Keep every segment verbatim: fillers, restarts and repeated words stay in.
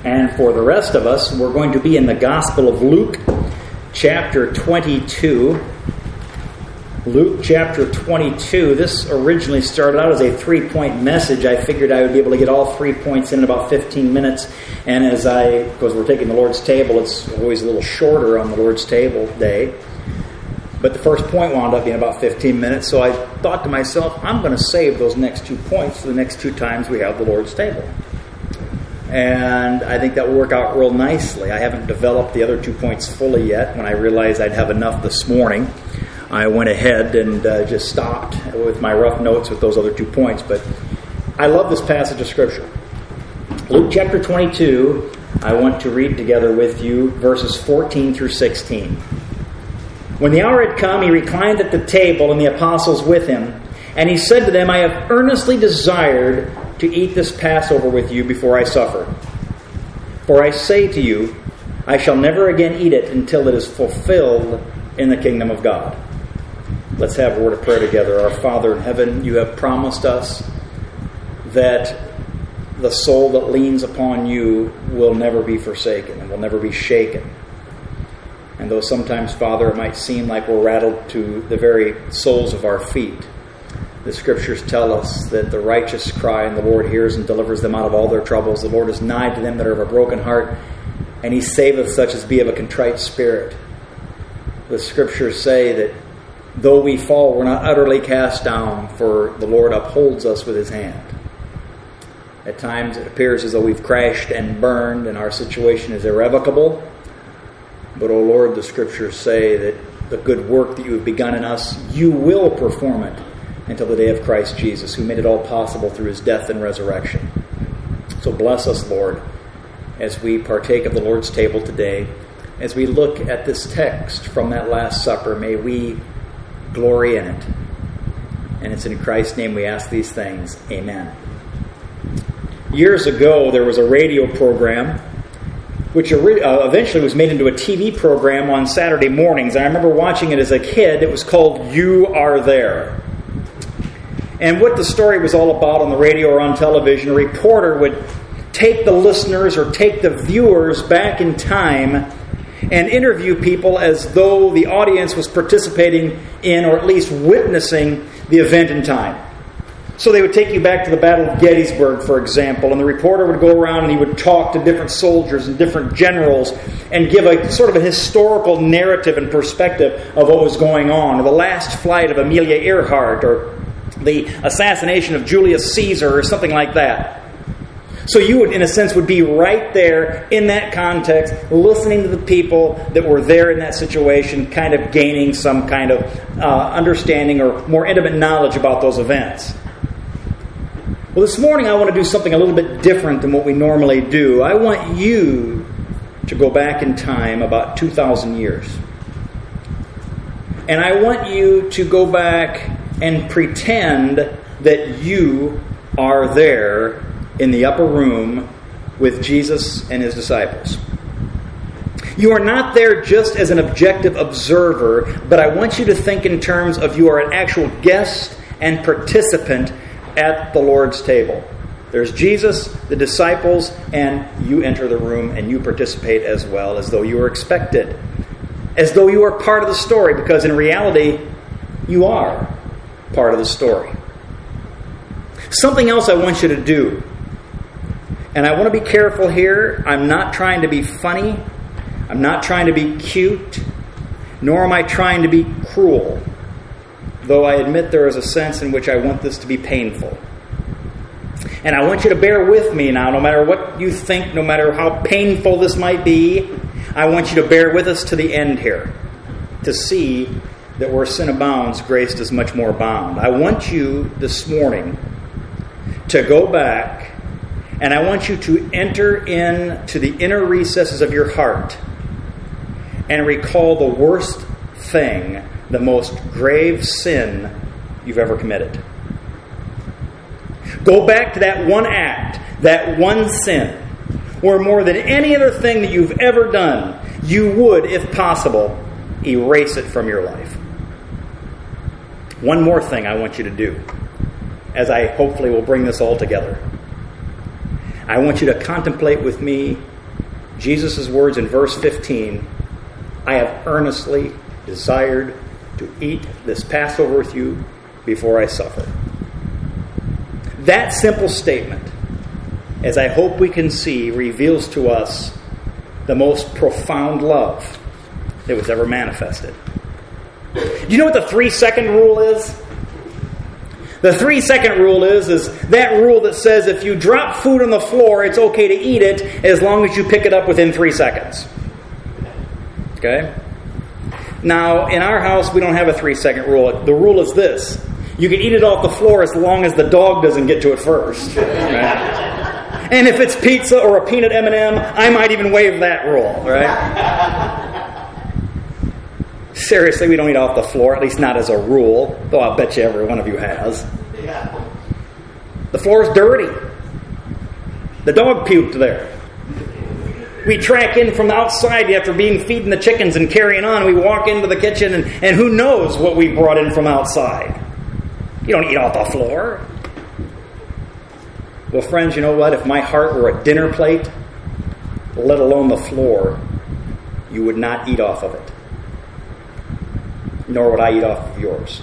And for the rest of us, we're going to be in the Gospel of Luke, chapter twenty-two. Luke chapter twenty-two. This originally started out as a three-point message. I figured I would be able to get all three points in about fifteen minutes. And as I, because we're taking the Lord's table, it's always a little shorter on the Lord's table day. But the first point wound up being about fifteen minutes. So I thought to myself, I'm going to save those next two points for the next two times we have the Lord's table. And I think that will work out real nicely. I haven't developed the other two points fully yet. When I realized I'd have enough this morning, I went ahead and uh, just stopped with my rough notes with those other two points. But I love this passage of Scripture. Luke chapter twenty-two, I want to read together with you verses fourteen through sixteen. When the hour had come, he reclined at the table and the apostles with him. And he said to them, I have earnestly desired to eat this Passover with you before I suffer. For I say to you, I shall never again eat it until it is fulfilled in the kingdom of God. Let's have a word of prayer together. Our Father in heaven, you have promised us that the soul that leans upon you will never be forsaken and will never be shaken. And though sometimes, Father, it might seem like we're rattled to the very soles of our feet, the Scriptures tell us that the righteous cry and the Lord hears and delivers them out of all their troubles. The Lord is nigh to them that are of a broken heart, and He saveth such as be of a contrite spirit. The Scriptures say that though we fall, we're not utterly cast down, for the Lord upholds us with His hand. At times it appears as though we've crashed and burned and our situation is irrevocable. But, O Lord, the Scriptures say that the good work that you have begun in us, you will perform it until the day of Christ Jesus, who made it all possible through His death and resurrection. So bless us, Lord, as we partake of the Lord's table today. As we look at this text from that Last Supper, may we glory in it. And it's in Christ's name we ask these things. Amen. Years ago, there was a radio program which eventually was made into a T V program on Saturday mornings. I remember watching it as a kid. It was called You Are There. And what the story was all about on the radio or on television, a reporter would take the listeners or take the viewers back in time and interview people as though the audience was participating in or at least witnessing the event in time. So they would take you back to the Battle of Gettysburg, for example, and the reporter would go around and he would talk to different soldiers and different generals and give a sort of a historical narrative and perspective of what was going on, or the last flight of Amelia Earhart, or the assassination of Julius Caesar, or something like that. So you would, in a sense, would be right there in that context, listening to the people that were there in that situation, kind of gaining some kind of uh, understanding or more intimate knowledge about those events. Well, this morning I want to do something a little bit different than what we normally do. I want you to go back in time about two thousand years. And I want you to go back and pretend that you are there in the upper room with Jesus and His disciples. You are not there just as an objective observer, but I want you to think in terms of you are an actual guest and participant at the Lord's table. There's Jesus, the disciples, and you enter the room and you participate as well, as though you were expected. As though you are part of the story, because in reality, you are part of the story. Something else I want you to do, and I want to be careful here. I'm not trying to be funny. I'm not trying to be cute. Nor am I trying to be cruel. Though I admit there is a sense in which I want this to be painful. And I want you to bear with me now, no matter what you think, no matter how painful this might be. I want you to bear with us to the end here, to see that where sin abounds, grace does much more abound. I want you this morning to go back, and I want you to enter into the inner recesses of your heart and recall the worst thing, the most grave sin you've ever committed. Go back to that one act, that one sin, where more than any other thing that you've ever done, you would, if possible, erase it from your life. One more thing I want you to do, as I hopefully will bring this all together. I want you to contemplate with me Jesus' words in verse fifteen, I have earnestly desired to eat this Passover with you before I suffer. That simple statement, as I hope we can see, reveals to us the most profound love that was ever manifested. Do you know what the three-second rule is? The three-second rule is, is that rule that says if you drop food on the floor, it's okay to eat it as long as you pick it up within three seconds. Okay? Now, in our house, we don't have a three-second rule. The rule is this. You can eat it off the floor as long as the dog doesn't get to it first. Right? And if it's pizza or a peanut M and M, I might even waive that rule. Right? Seriously, we don't eat off the floor, at least not as a rule, though I'll bet you every one of you has. Yeah. The floor is dirty. The dog puked there. We track in from the outside after being feeding the chickens and carrying on. We walk into the kitchen, and, and who knows what we brought in from outside. You don't eat off the floor. Well, friends, you know what? If my heart were a dinner plate, let alone the floor, you would not eat off of it. Nor would I eat off of yours.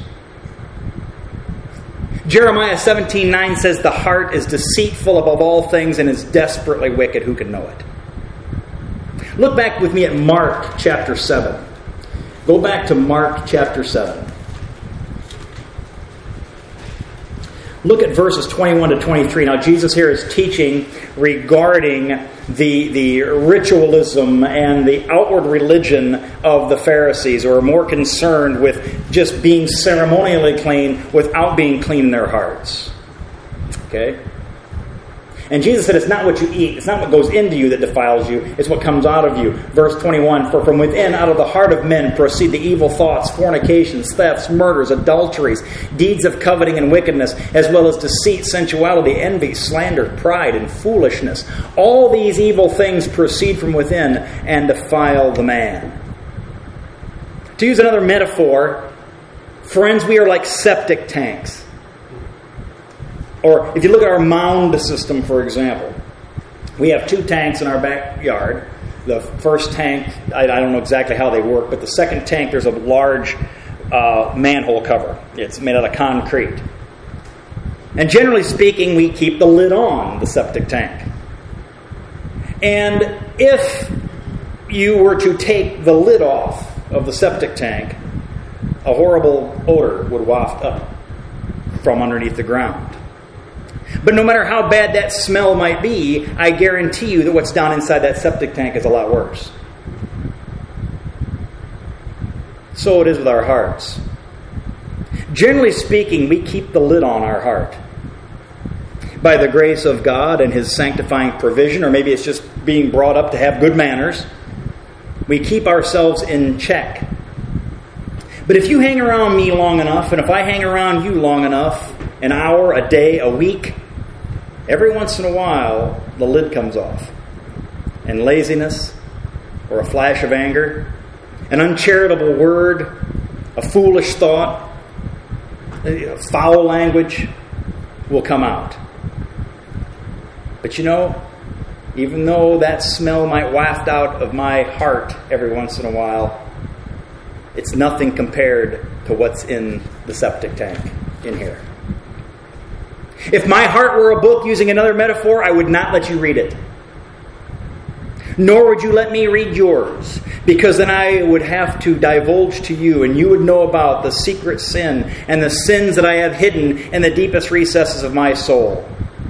Jeremiah seventeen nine says, the heart is deceitful above all things and is desperately wicked. Who can know it? Look back with me at Mark chapter seven. Go back to Mark chapter seven. Look at verses twenty-one to twenty-three. Now, Jesus here is teaching regarding the, the ritualism and the outward religion of the Pharisees, who are more concerned with just being ceremonially clean without being clean in their hearts. Okay? And Jesus said it's not what you eat, it's not what goes into you that defiles you, it's what comes out of you. Verse twenty-one, for from within, out of the heart of men, proceed the evil thoughts, fornications, thefts, murders, adulteries, deeds of coveting and wickedness, as well as deceit, sensuality, envy, slander, pride, and foolishness. All these evil things proceed from within and defile the man. To use another metaphor, friends, we are like septic tanks. Or if you look at our mound system, for example, we have two tanks in our backyard. The first tank, I, I don't know exactly how they work, but the second tank, there's a large uh, manhole cover. It's made out of concrete. And generally speaking, we keep the lid on the septic tank. And if you were to take the lid off of the septic tank, a horrible odor would waft up from underneath the ground. But no matter how bad that smell might be, I guarantee you that what's down inside that septic tank is a lot worse. So it is with our hearts. Generally speaking, we keep the lid on our heart. By the grace of God and His sanctifying provision, or maybe it's just being brought up to have good manners, we keep ourselves in check. But if you hang around me long enough, and if I hang around you long enough, an hour, a day, a week, every once in a while, the lid comes off. And laziness, or a flash of anger, an uncharitable word, a foolish thought, foul language will come out. But you know, even though that smell might waft out of my heart every once in a while, it's nothing compared to what's in the septic tank in here. If my heart were a book, using another metaphor, I would not let you read it. Nor would you let me read yours, because then I would have to divulge to you, and you would know about the secret sin and the sins that I have hidden in the deepest recesses of my soul.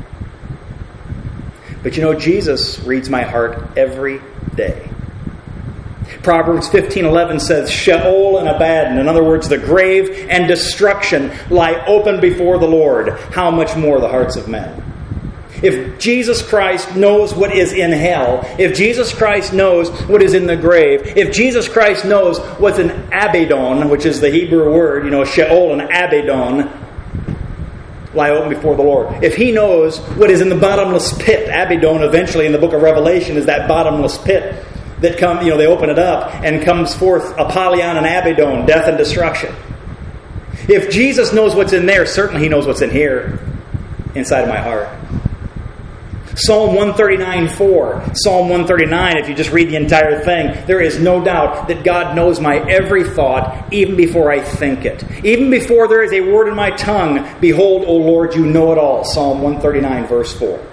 But you know, Jesus reads my heart every day. Proverbs fifteen eleven says, Sheol and Abaddon, in other words, the grave and destruction, lie open before the Lord. How much more the hearts of men? If Jesus Christ knows what is in hell, if Jesus Christ knows what is in the grave, if Jesus Christ knows what's in Abaddon, which is the Hebrew word, you know, Sheol and Abaddon, lie open before the Lord. If He knows what is in the bottomless pit, Abaddon eventually in the book of Revelation is that bottomless pit that come, you know, they open it up and comes forth Apollyon and Abaddon, death and destruction. If Jesus knows what's in there, certainly He knows what's in here, inside of my heart. Psalm one thirty-nine four. Psalm one thirty-nine, if you just read the entire thing, there is no doubt that God knows my every thought even before I think it. Even before there is a word in my tongue, behold, O Lord, you know it all. Psalm one thirty-nine verse four.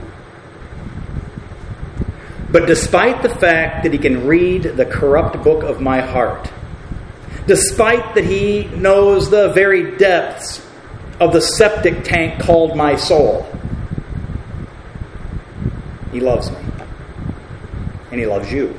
But despite the fact that he can read the corrupt book of my heart, despite that he knows the very depths of the septic tank called my soul, he loves me. And he loves you.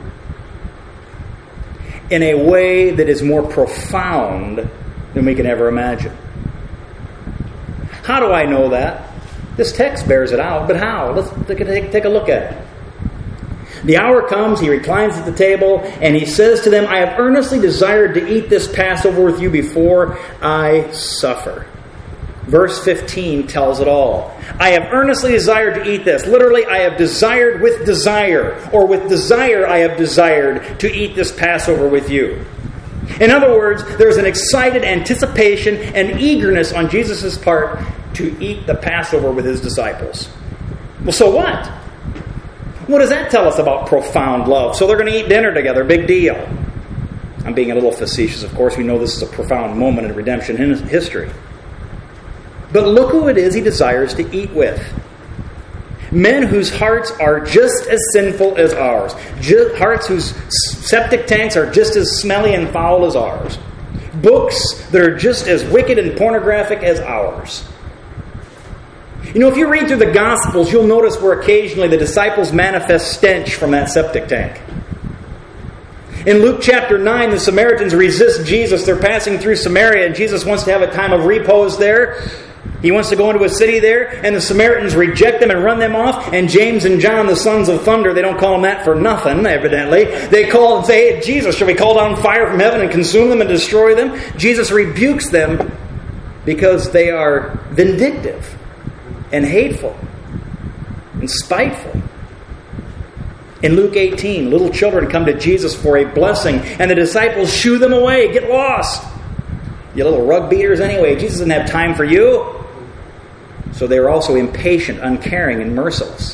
In a way that is more profound than we can ever imagine. How do I know that? This text bears it out, but how? Let's take a, take a look at it. The hour comes, he reclines at the table, and he says to them, I have earnestly desired to eat this Passover with you before I suffer. Verse fifteen tells it all. I have earnestly desired to eat this. Literally, I have desired with desire, or with desire I have desired to eat this Passover with you. In other words, there's an excited anticipation and eagerness on Jesus' part to eat the Passover with his disciples. Well, so what? What does that tell us about profound love? So they're going to eat dinner together. Big deal. I'm being a little facetious, of course. We know this is a profound moment in redemption history. But look who it is he desires to eat with. Men whose hearts are just as sinful as ours. Just, hearts whose septic tanks are just as smelly and foul as ours. Books that are just as wicked and pornographic as ours. You know, if you read through the Gospels, you'll notice where occasionally the disciples manifest stench from that septic tank. In Luke chapter nine, the Samaritans resist Jesus. They're passing through Samaria, and Jesus wants to have a time of repose there. He wants to go into a city there, and the Samaritans reject them and run them off. And James and John, the sons of thunder, they don't call them that for nothing, evidently. They call and say, hey, Jesus, shall we call down fire from heaven and consume them and destroy them? Jesus rebukes them because they are vindictive and hateful and spiteful. In Luke eighteen, little children come to Jesus for a blessing, and the disciples shoo them away. Get lost. You little rug beaters anyway. Jesus doesn't have time for you. So they were also impatient, uncaring, and merciless.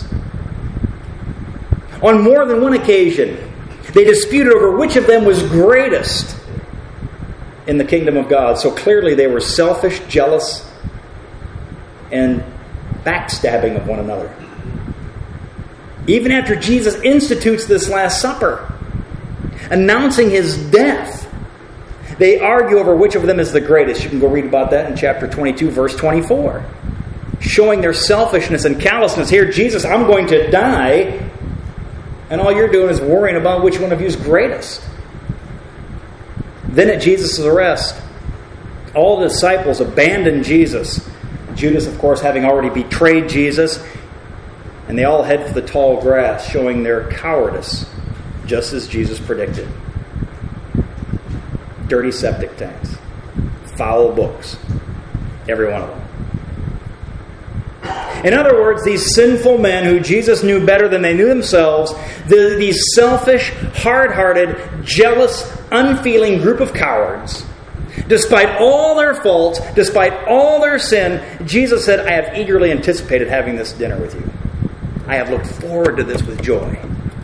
On more than one occasion, they disputed over which of them was greatest in the kingdom of God. So clearly they were selfish, jealous, and backstabbing of one another. Even after Jesus institutes this Last Supper, announcing his death, they argue over which of them is the greatest. You can go read about that in chapter twenty-two, verse twenty-four. Showing their selfishness and callousness. Here, Jesus, I'm going to die, and all you're doing is worrying about which one of you is greatest. Then at Jesus' arrest, all the disciples abandon Jesus. Judas, of course, having already betrayed Jesus. And they all head for the tall grass, showing their cowardice, just as Jesus predicted. Dirty septic tanks. Foul books. Every one of them. In other words, these sinful men who Jesus knew better than they knew themselves, the, these selfish, hard-hearted, jealous, unfeeling group of cowards, despite all their faults, despite all their sin, Jesus said, I have eagerly anticipated having this dinner with you. I have looked forward to this with joy.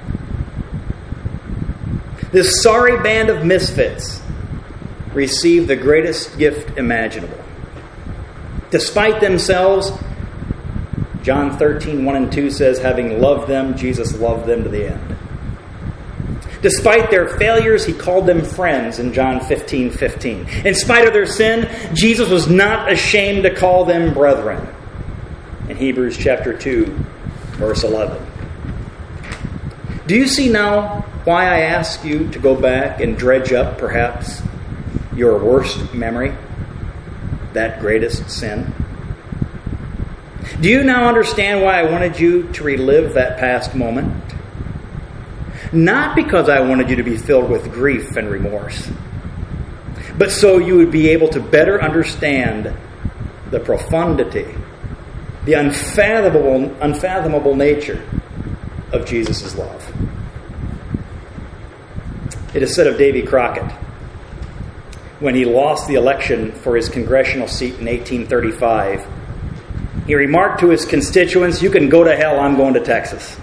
This sorry band of misfits received the greatest gift imaginable. Despite themselves, John thirteen, one and two says, having loved them, Jesus loved them to the end. Despite their failures, he called them friends in John fifteen, fifteen. In spite of their sin, Jesus was not ashamed to call them brethren. In Hebrews chapter two, verse eleven. Do you see now why I ask you to go back and dredge up, perhaps, your worst memory? That greatest sin? Do you now understand why I wanted you to relive that past moment? Not because I wanted you to be filled with grief and remorse, but so you would be able to better understand the profundity, the unfathomable, unfathomable nature of Jesus' love. It is said of Davy Crockett, when he lost the election for his congressional seat in eighteen thirty-five, He remarked to his constituents, "You can go to hell, I'm going to Texas."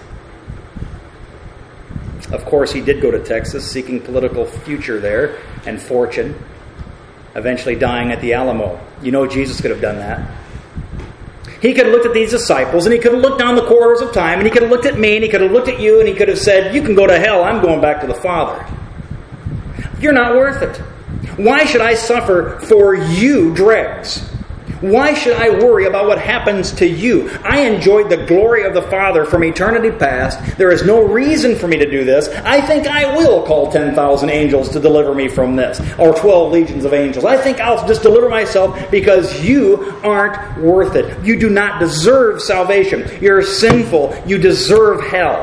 Of course, he did go to Texas, seeking political future there and fortune, eventually dying at the Alamo. You know Jesus could have done that. He could have looked at these disciples, and he could have looked down the corridors of time, and he could have looked at me, and he could have looked at you, and he could have said, "You can go to hell, I'm going back to the Father. You're not worth it. Why should I suffer for you dregs? Why should I worry about what happens to you? I enjoyed the glory of the Father from eternity past. There is no reason for me to do this. I think I will call ten thousand angels to deliver me from this, or twelve legions of angels. I think I'll just deliver myself because you aren't worth it. You do not deserve salvation. You're sinful. You deserve hell."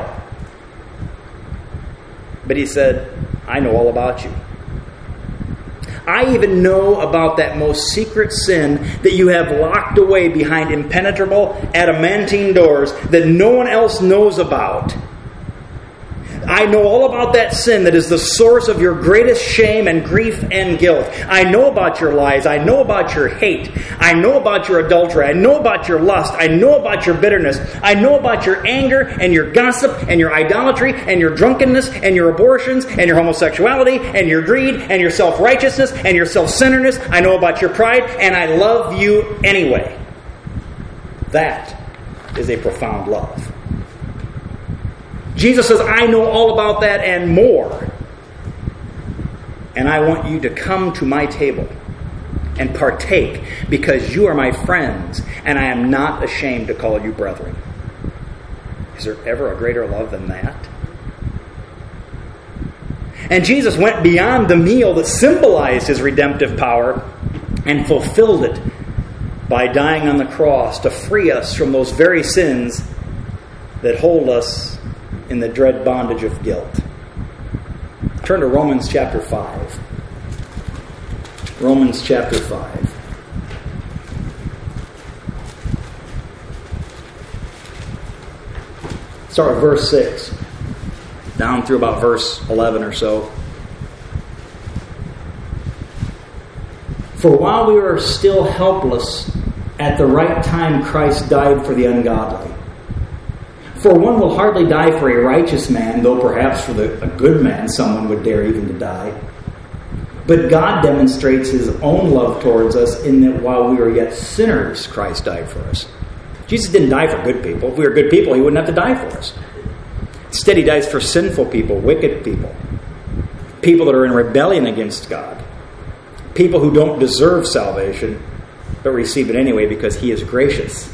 But he said, "I know all about you. I even know about that most secret sin that you have locked away behind impenetrable, adamantine doors that no one else knows about. I know all about that sin that is the source of your greatest shame and grief and guilt. I know about your lies. I know about your hate. I know about your adultery. I know about your lust. I know about your bitterness. I know about your anger and your gossip and your idolatry and your drunkenness and your abortions and your homosexuality and your greed and your self-righteousness and your self-centeredness. I know about your pride, and I love you anyway." That is a profound love. Jesus says, "I know all about that and more. And I want you to come to my table and partake because you are my friends, and I am not ashamed to call you brethren." Is there ever a greater love than that? And Jesus went beyond the meal that symbolized his redemptive power and fulfilled it by dying on the cross to free us from those very sins that hold us in the dread bondage of guilt. Turn to Romans chapter five. Romans chapter five. Start with verse six, down through about verse eleven or so. "For while we were still helpless, at the right time Christ died for the ungodly. For one will hardly die for a righteous man, though perhaps for the, a good man someone would dare even to die. But God demonstrates his own love towards us in that while we were yet sinners, Christ died for us." Jesus didn't die for good people. If we were good people, he wouldn't have to die for us. Instead, he dies for sinful people, wicked people, people that are in rebellion against God, people who don't deserve salvation, but receive it anyway because he is gracious.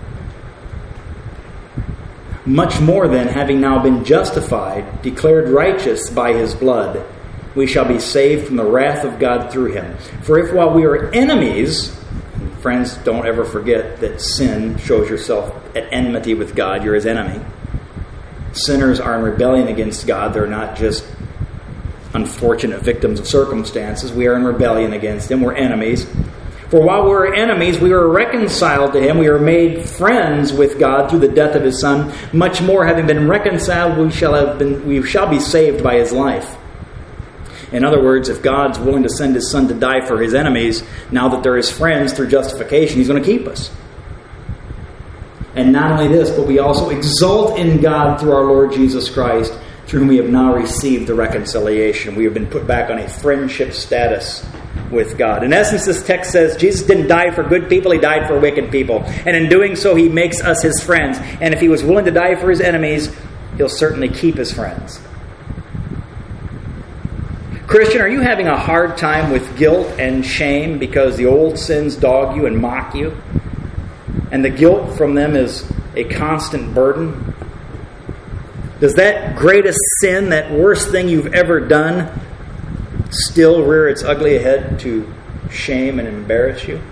"Much more then, having now been justified, declared righteous by his blood, we shall be saved from the wrath of God through him. For if while we were enemies," friends, don't ever forget that sin shows yourself at enmity with God. You're his enemy. Sinners are in rebellion against God. They're not just unfortunate victims of circumstances. We are in rebellion against him. We're enemies. "For while we were enemies, we were reconciled to him. We were made friends with God through the death of his Son. Much more, having been reconciled, we shall have been, we shall be saved by his life." In other words, if God's willing to send his Son to die for his enemies, now that they're his friends through justification, he's going to keep us. And not only this, but we also exult in God through our Lord Jesus Christ, through whom we have now received the reconciliation. We have been put back on a friendship status with God. In essence, this text says Jesus didn't die for good people, he died for wicked people. And in doing so, he makes us his friends. And if he was willing to die for his enemies, he'll certainly keep his friends. Christian, are you having a hard time with guilt and shame because the old sins dog you and mock you? And the guilt from them is a constant burden? Does that greatest sin, that worst thing you've ever done, still rear its ugly head to shame and embarrass you?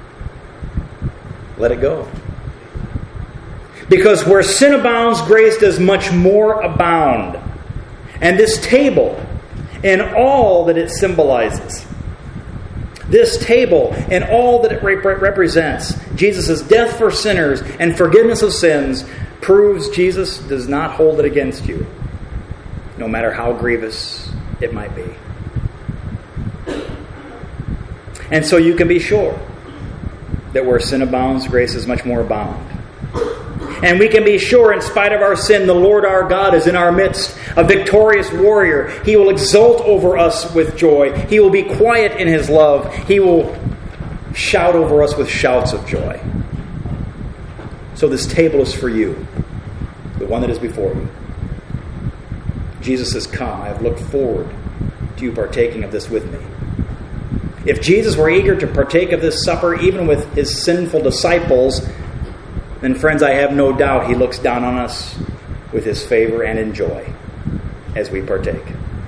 Let it go. Because where sin abounds, grace does much more abound. And this table, and all that it symbolizes, this table and all that it rep- represents, Jesus' death for sinners and forgiveness of sins, proves Jesus does not hold it against you, no matter how grievous it might be. And so you can be sure that where sin abounds, grace is much more abound. And we can be sure, in spite of our sin, the Lord our God is in our midst, a victorious warrior. He will exult over us with joy. He will be quiet in His love. He will shout over us with shouts of joy. So this table is for you, the one that is before you. Jesus says, come, I have looked forward to you partaking of this with me. If Jesus were eager to partake of this supper, even with His sinful disciples, then, friends, I have no doubt He looks down on us with His favor and in joy as we partake.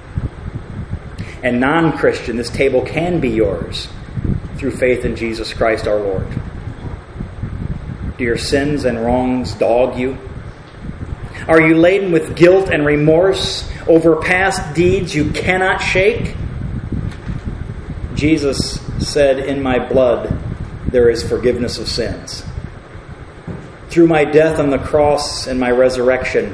And non-Christian, this table can be yours through faith in Jesus Christ our Lord. Do your sins and wrongs dog you? Are you laden with guilt and remorse over past deeds you cannot shake? Jesus said, in my blood there is forgiveness of sins. Through my death on the cross and my resurrection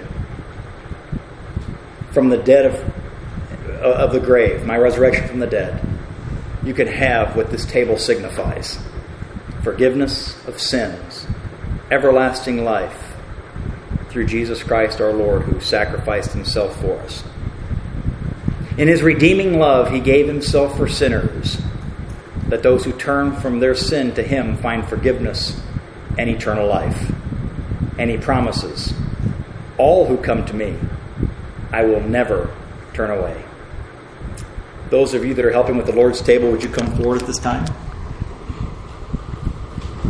from the dead of, of the grave, my resurrection from the dead, you can have what this table signifies. Forgiveness of sins, everlasting life, through Jesus Christ our Lord, who sacrificed Himself for us. In His redeeming love, He gave Himself for sinners, that those who turn from their sin to Him find forgiveness and eternal life. And He promises, all who come to me, I will never turn away. Those of you that are helping with the Lord's table, would you come forward at this time?